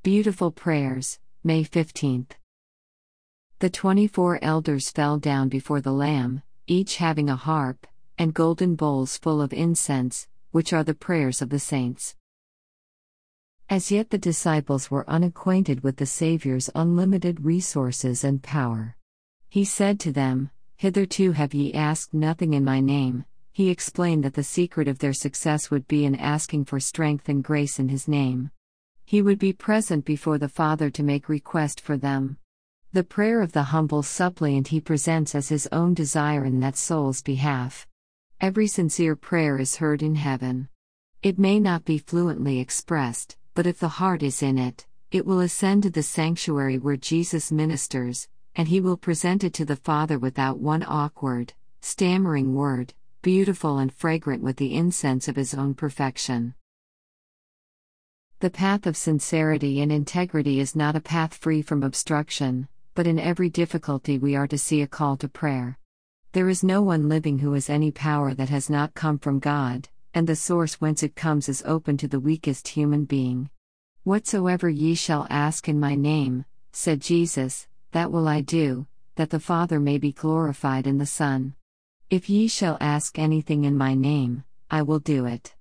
Beautiful Prayers, May 15th. The 24 elders fell down before the Lamb, each having a harp, and golden bowls full of incense, which are the prayers of the saints. As yet the disciples were unacquainted with the Saviour's unlimited resources and power. He said to them, "Hitherto have ye asked nothing in my name." He explained that the secret of their success would be in asking for strength and grace in His name. He would be present before the Father to make request for them. The prayer of the humble suppliant He presents as His own desire in that soul's behalf. Every sincere prayer is heard in heaven. It may not be fluently expressed, but if the heart is in it, it will ascend to the sanctuary where Jesus ministers, and He will present it to the Father without one awkward, stammering word, beautiful and fragrant with the incense of His own perfection. The path of sincerity and integrity is not a path free from obstruction, but in every difficulty we are to see a call to prayer. There is no one living who has any power that has not come from God, and the source whence it comes is open to the weakest human being. "Whatsoever ye shall ask in my name," said Jesus, "that will I do, that the Father may be glorified in the Son. If ye shall ask anything in my name, I will do it."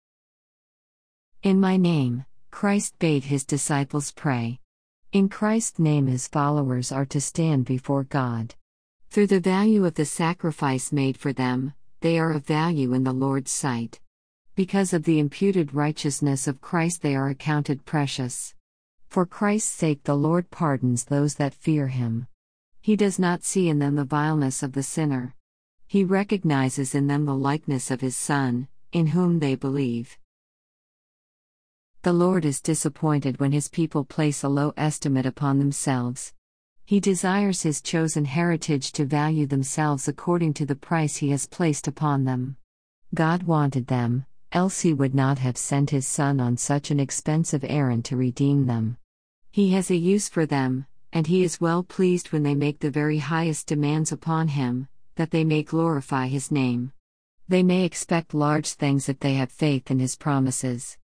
In my name, Christ bade His disciples pray. In Christ's name His followers are to stand before God. Through the value of the sacrifice made for them, they are of value in the Lord's sight. Because of the imputed righteousness of Christ they are accounted precious. For Christ's sake the Lord pardons those that fear Him. He does not see in them the vileness of the sinner. He recognizes in them the likeness of His Son, in whom they believe. The Lord is disappointed when His people place a low estimate upon themselves. He desires His chosen heritage to value themselves according to the price He has placed upon them. God wanted them, else He would not have sent His Son on such an expensive errand to redeem them. He has a use for them, and He is well pleased when they make the very highest demands upon Him, that they may glorify His name. They may expect large things if they have faith in His promises.